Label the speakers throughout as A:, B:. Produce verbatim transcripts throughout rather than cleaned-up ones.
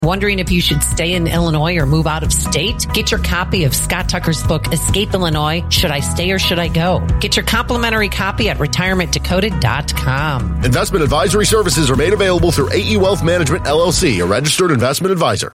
A: Wondering if you should stay in Illinois or move out of state? Get your copy of Scott Tucker's book, Escape Illinois, Should I Stay or Should I Go? Get your complimentary copy at retirement decoded dot com.
B: Investment advisory services are made available through A E Wealth Management, L L C, a registered investment advisor.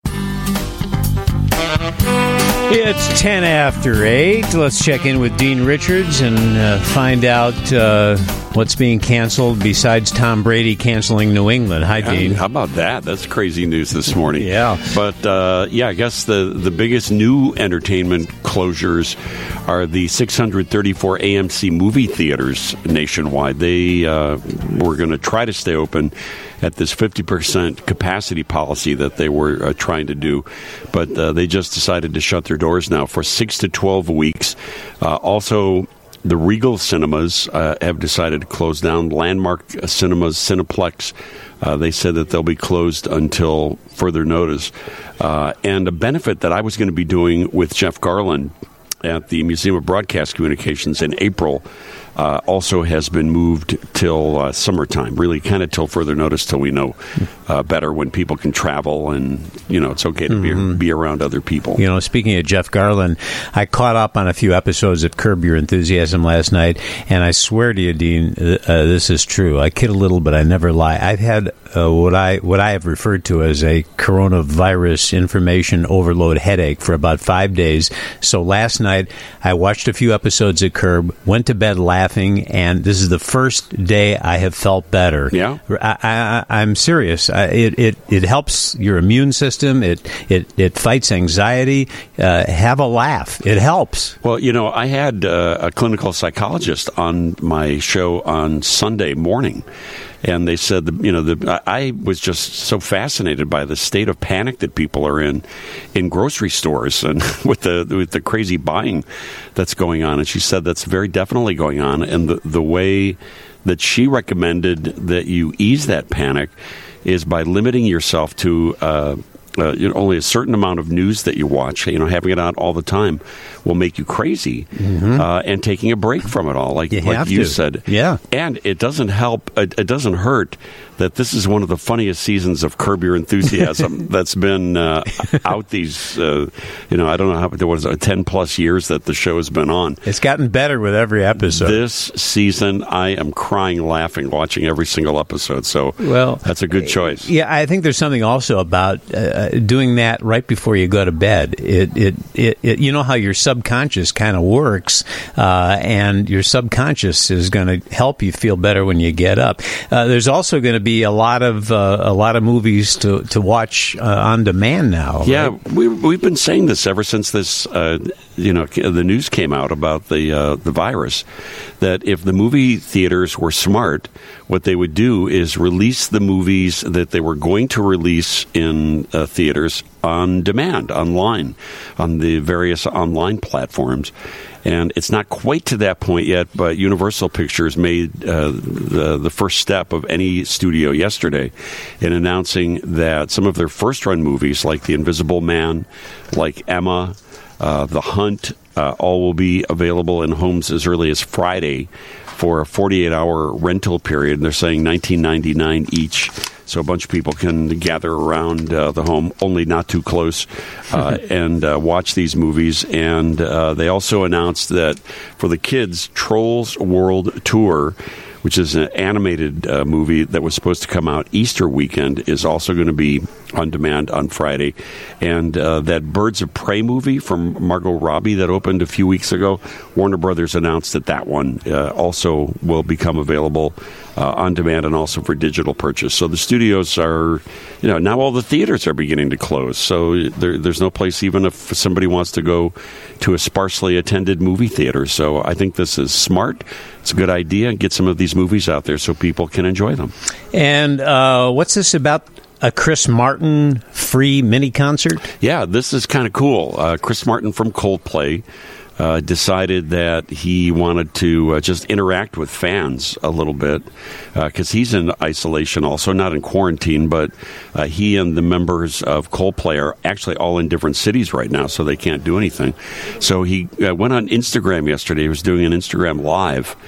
C: It's ten after eight. Let's check in with Dean Richards and uh, find out uh, what's being canceled besides Tom Brady canceling New England. Hi, Dean.
D: How about that? That's crazy news this morning.
C: Yeah.
D: But, uh, yeah, I guess the, the biggest new entertainment closures are the six hundred thirty-four A M C movie theaters nationwide. They uh, were going to try to stay open at this fifty percent capacity policy that they were uh, trying to do. But uh, they just decided to shut their doors now for six to twelve weeks. Uh, also, the Regal Cinemas uh, have decided to close down. Landmark Cinemas, Cineplex, uh, they said that they'll be closed until further notice. Uh, and a benefit that I was going to be doing with Jeff Garland at the Museum of Broadcast Communications in April uh, also has been moved till uh, summertime, really kind of till further notice, till we know uh, better when people can travel and, you know, it's okay to mm-hmm. be, be around other people.
C: You know, speaking of Jeff Garland, I caught up on a few episodes of Curb Your Enthusiasm last night, and I swear to you, Dean, uh, this is true. I kid a little, but I never lie. I've had uh, what I what I have referred to as a coronavirus information overload headache for about five days. So last night, I watched a few episodes of Curb, went to bed laughing, and this is the first day I have felt better.
D: Yeah,
C: I, I, I'm serious. I, it, it it helps your immune system. It it it fights anxiety. Uh, have a laugh. It helps.
D: Well, you know, I had uh, a clinical psychologist on my show on Sunday morning. And they said, that, you know, the, I was just so fascinated by the state of panic that people are in, in grocery stores, and with the with the crazy buying that's going on. And she said that's very definitely going on. And the the way that she recommended that you ease that panic is by limiting yourself to uh, uh, you know, only a certain amount of news that you watch. You know, having it on all the time will make you crazy, mm-hmm. uh, and taking a break from it all, like
C: you,
D: like you said.
C: Yeah,
D: and it doesn't help. It, it doesn't hurt that this is one of the funniest seasons of Curb Your Enthusiasm that's been uh, out these, uh, you know, I don't know how, there was a ten plus years that the show has been on.
C: It's gotten better with every episode.
D: This season, I am crying, laughing, watching every single episode. So, well, that's a good choice.
C: Yeah, I think there's something also about uh, doing that right before you go to bed. It, it, it, it you know how your subconscious kind of works, uh, and your subconscious is going to help you feel better when you get up. Uh, there's also going to be a lot of uh, a lot of movies to to watch uh, on demand now.
D: Yeah,
C: right?
D: we we've been saying this ever since this uh, you know the news came out about the uh, the virus, that if the movie theaters were smart, what they would do is release the movies that they were going to release in uh, theaters on demand, online, on the various online platforms. And it's not quite to that point yet, but Universal Pictures made uh, the, the first step of any studio yesterday in announcing that some of their first-run movies, like The Invisible Man, like Emma, uh, The Hunt, uh, all will be available in homes as early as Friday for a forty-eight hour rental period. They're saying nineteen ninety-nine each. So a bunch of people can gather around uh, the home, only not too close, uh, and uh, watch these movies. And uh, they also announced that for the kids, Trolls World Tour, which is an animated uh, movie that was supposed to come out Easter weekend, is also going to be on demand on Friday. And uh, that Birds of Prey movie from Margot Robbie that opened a few weeks ago, Warner Brothers announced that that one uh, also will become available uh, on demand and also for digital purchase. So the studios are, you know, now all the theaters are beginning to close. So there, there's no place even if somebody wants to go to a sparsely attended movie theater. So I think this is smart. It's a good idea. Get some of these movies out there so people can enjoy them.
C: And uh, what's this about? A Chris Martin free mini concert?
D: Yeah, this is kind of cool. Uh, Chris Martin from Coldplay uh, decided that he wanted to uh, just interact with fans a little bit because uh, he's in isolation also, not in quarantine, but uh, he and the members of Coldplay are actually all in different cities right now, so they can't do anything. So he uh, went on Instagram yesterday. He was doing an Instagram Live,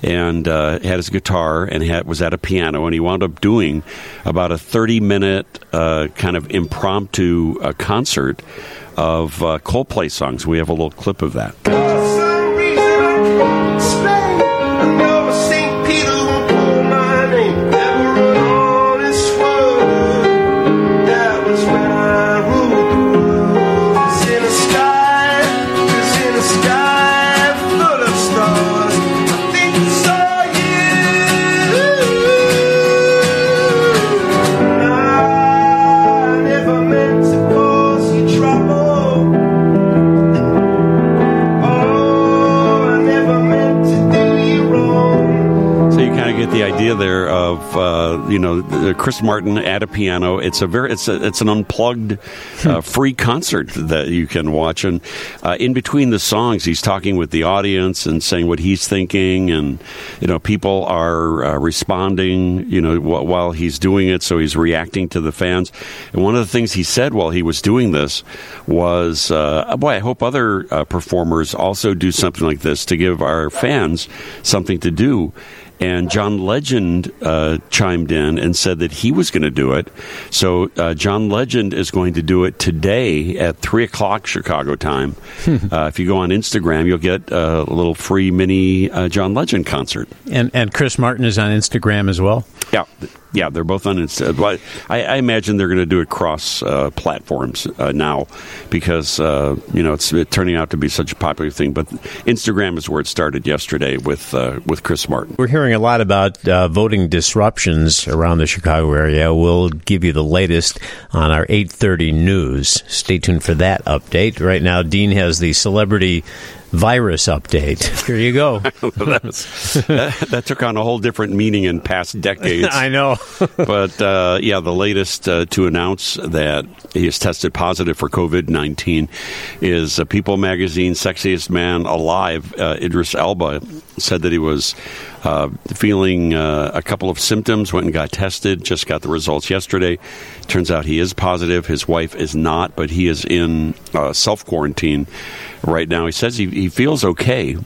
D: and uh, had his guitar and had, was at a piano, and he wound up doing about a thirty-minute uh, kind of impromptu uh, concert of uh, Coldplay songs. We have a little clip of that. The idea there of uh, you know Chris Martin at a piano. It's a very it's a, it's an unplugged uh, free concert that you can watch, and uh, in between the songs, he's talking with the audience and saying what he's thinking, and you know people are uh, responding. You know wh- while he's doing it, so he's reacting to the fans. And one of the things he said while he was doing this was, uh, "Boy, I hope other uh, performers also do something like this to give our fans something to do." And John Legend uh, chimed in and said that he was going to do it. So uh, John Legend is going to do it today at three o'clock Chicago time. uh, if you go on Instagram, you'll get a little free mini uh, John Legend concert.
C: And and Chris Martin is on Instagram as well?
D: Yeah. Yeah, they're both on Instagram. I, I imagine they're going to do it cross uh, platforms uh, now because uh, you know it's it turning out to be such a popular thing. But Instagram is where it started yesterday with uh, with Chris Martin.
C: We're hearing a lot about uh, voting disruptions around the Chicago area. We'll give you the latest on our eight thirty news. Stay tuned for that update. Right now, Dean has the celebrity virus update. Here you go.
D: that, was, that, that took on a whole different meaning in past decades.
C: I know.
D: But, uh, yeah, the latest uh, to announce that he has tested positive for covid nineteen is uh, People Magazine Sexiest Man Alive. Uh, Idris Elba said that he was uh, feeling uh, a couple of symptoms, went and got tested, just got the results yesterday. Turns out he is positive. His wife is not, but he is in uh, self-quarantine right now. He says he, he feels okay,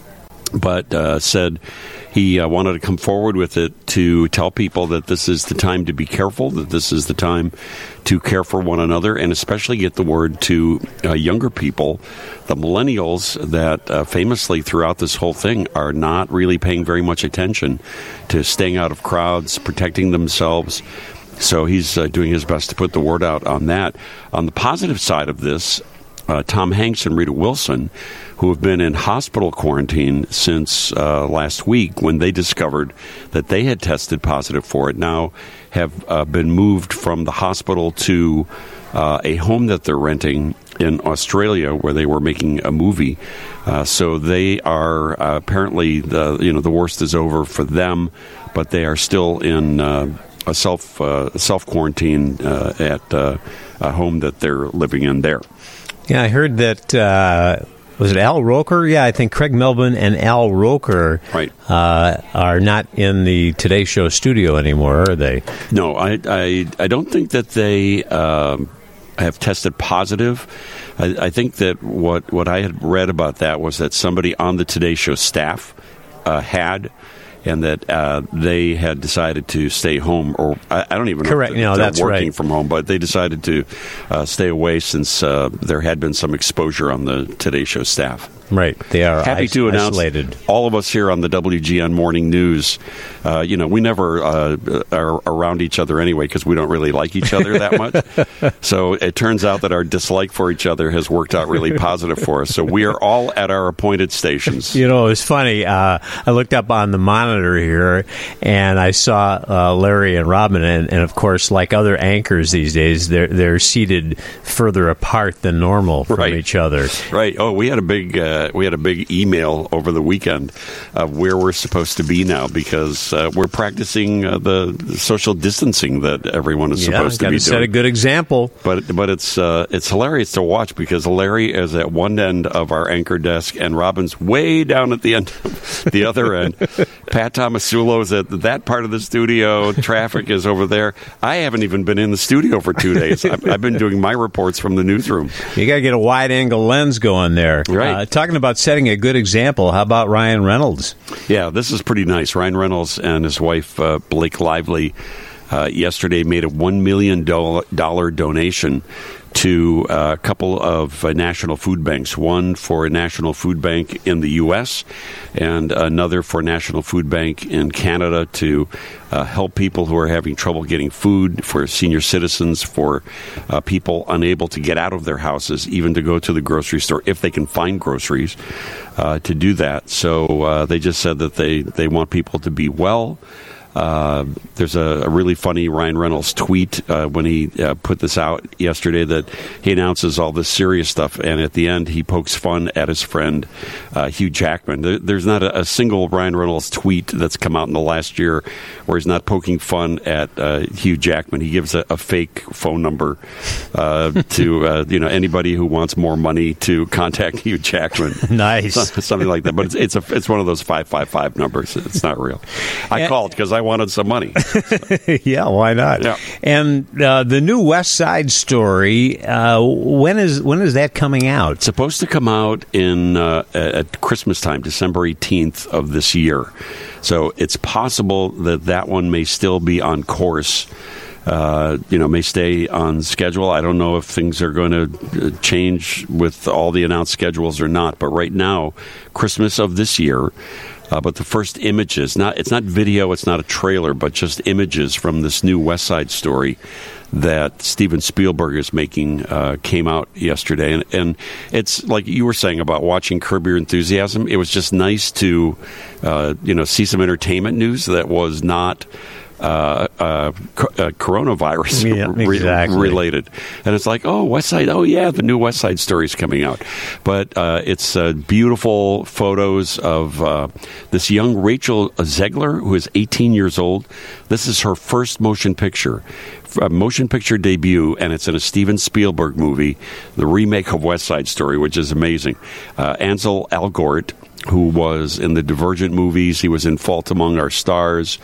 D: but uh, said he uh, wanted to come forward with it to tell people that this is the time to be careful, that this is the time to care for one another, and especially get the word to uh, younger people, the millennials that uh, famously throughout this whole thing are not really paying very much attention to staying out of crowds, protecting themselves. So he's uh, doing his best to put the word out on that. On the positive side of this, Uh, Tom Hanks and Rita Wilson, who have been in hospital quarantine since uh, last week when they discovered that they had tested positive for it, now have uh, been moved from the hospital to uh, a home that they're renting in Australia where they were making a movie. Uh, so they are uh, apparently, the you know, the worst is over for them, but they are still in uh, a self, uh, self-quarantine uh, at uh, a home that they're living in there.
C: Yeah, I heard that, uh, was it Al Roker? Yeah, I think Craig Melvin and Al Roker
D: right.
C: uh, are not in the Today Show studio anymore, are they?
D: No, I I, I don't think that they um, have tested positive. I, I think that what, what I had read about that was that somebody on the Today Show staff uh, had, and that uh, they had decided to stay home, or I, I don't even know
C: Correct.
D: if they're
C: no, that's
D: working
C: right.
D: from home, but they decided to uh, stay away since uh, there had been some exposure on the Today Show staff.
C: Right. They are
D: happy
C: is-
D: to announce
C: isolated.
D: all of us here on the W G N Morning News. Uh, you know, we never uh, are around each other anyway because we don't really like each other that much. So it turns out that our dislike for each other has worked out really positive for us. So we are all at our appointed stations.
C: You know, it was funny. Uh, I looked up on the monitor here, and I saw uh, Larry and Robin, and, and of course, like other anchors these days, they're they're seated further apart than normal from
D: Right.
C: each other.
D: Right. Oh, we had a big uh, we had a big email over the weekend of where we're supposed to be now because uh, we're practicing uh, the social distancing that everyone is
C: Yeah,
D: supposed to
C: got
D: be
C: to
D: doing.
C: set a good example.
D: But but it's uh, it's hilarious to watch because Larry is at one end of our anchor desk and Robin's way down at the end, the other end. Pat Pat Tomasulo's at that part of the studio. Traffic is over there. I haven't even been in the studio for two days. I've, I've been doing my reports from the newsroom.
C: You got to get a wide-angle lens going there.
D: Right.
C: Uh, talking about setting a good example, how about Ryan Reynolds?
D: Yeah, this is pretty nice. Ryan Reynolds and his wife, uh, Blake Lively, uh, yesterday made a one million dollars donation to a couple of uh, national food banks, one for a national food bank in the U S and another for a national food bank in Canada to uh, help people who are having trouble getting food, for senior citizens, for uh, people unable to get out of their houses, even to go to the grocery store if they can find groceries, uh, to do that. So uh, they just said that they, they want people to be well. Uh, there's a, a really funny Ryan Reynolds tweet uh, when he uh, put this out yesterday that he announces all this serious stuff, and at the end he pokes fun at his friend uh, Hugh Jackman. There, there's not a, a single Ryan Reynolds tweet that's come out in the last year where he's not poking fun at uh, Hugh Jackman. He gives a, a fake phone number uh, to uh, you know anybody who wants more money to contact Hugh Jackman.
C: Nice,
D: something like that. But it's it's, a, it's one of those five five five numbers. It's not real. I yeah. called because I wanted some money.
C: Yeah, why not?
D: Yeah.
C: And uh, the new West Side Story, uh, when is when is that coming out?
D: It's supposed to come out in uh, at Christmas time, December eighteenth of this year. So it's possible that that one may still be on course. Uh, you know, may stay on schedule. I don't know if things are going to change with all the announced schedules or not. But right now, Christmas of this year. Uh, but the first images, not it's not video, it's not a trailer, but just images from this new West Side Story that Steven Spielberg is making uh, came out yesterday. And, and it's like you were saying about watching Curb Your Enthusiasm. It was just nice to, uh, you know, see some entertainment news that was not Uh, uh, co- uh, coronavirus
C: yeah,
D: re-
C: exactly.
D: related. And it's like, oh, West Side, oh, yeah, the new West Side Story is coming out. But uh, it's uh, beautiful photos of uh, this young Rachel Zegler, who is eighteen years old. This is her first motion picture, a motion picture debut, and it's in a Steven Spielberg movie, the remake of West Side Story, which is amazing. Uh, Ansel Elgort, who was in the Divergent movies, he was in Fault Among Our Stars.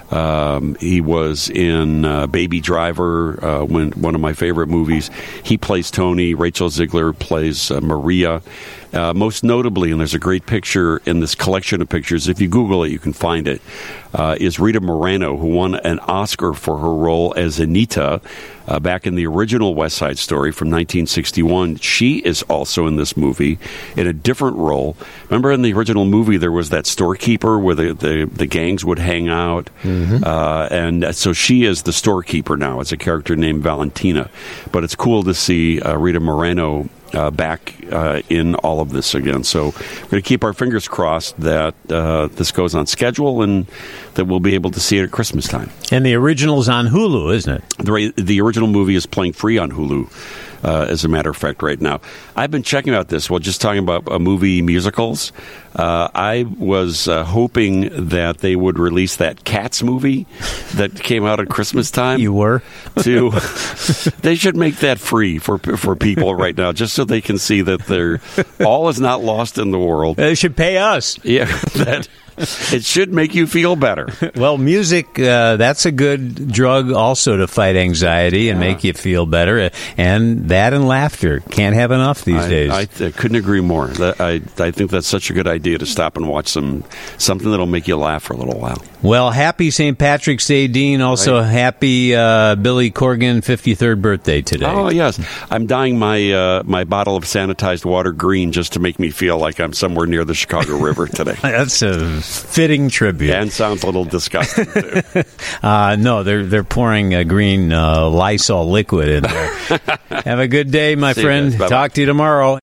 D: Um, he was in uh, Baby Driver, uh, when, one of my favorite movies. He plays Tony. Rachel Zegler plays uh, Maria. Uh, most notably, and there's a great picture in this collection of pictures, if you Google it, you can find it, uh, is Rita Moreno, who won an Oscar for her role as Anita uh, back in the original West Side Story from nineteen sixty-one. She is also in this movie in a different role. Remember in the original movie, there was that storekeeper where the, the, the gangs would hang out, mm-hmm. uh, and so she is the storekeeper now. It's a character named Valentina. But it's cool to see uh, Rita Moreno Uh, back uh, in all of this again. So we're going to keep our fingers crossed that uh, this goes on schedule and that we'll be able to see it at Christmas time.
C: And the original's on Hulu, isn't it?
D: The, the original movie is playing free on Hulu, uh, as a matter of fact, right now. I've been checking out this. Well, just talking about uh, movie musicals. Uh, I was uh, hoping that they would release that Cats movie that came out at Christmas time.
C: You were?
D: to, they should make that free for for people right now, just so they can see that they're all is not lost in the world.
C: They should pay us.
D: Yeah, that it should make you feel better.
C: Well, music, uh, that's a good drug also to fight anxiety and yeah. make you feel better. And that and laughter. Can't have enough these
D: I,
C: days.
D: I, I couldn't agree more. I, I think that's such a good idea to stop and watch some something that'll make you laugh for a little while.
C: Well, happy Saint Patrick's Day, Dean. Also, right. happy uh, Billy Corgan fifty-third birthday today.
D: Oh, yes. I'm dyeing my uh, my bottle of sanitized water green just to make me feel like I'm somewhere near the Chicago River today.
C: That's a fitting tribute.
D: And sounds a little disgusting, too.
C: uh, no, they're they're pouring a green uh, Lysol liquid in there. Have a good day, my
D: See
C: friend. Talk to you tomorrow.